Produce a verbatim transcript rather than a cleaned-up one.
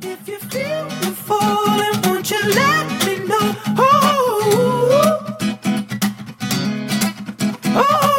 If you feel the falling, won't you let me know? Oh, oh.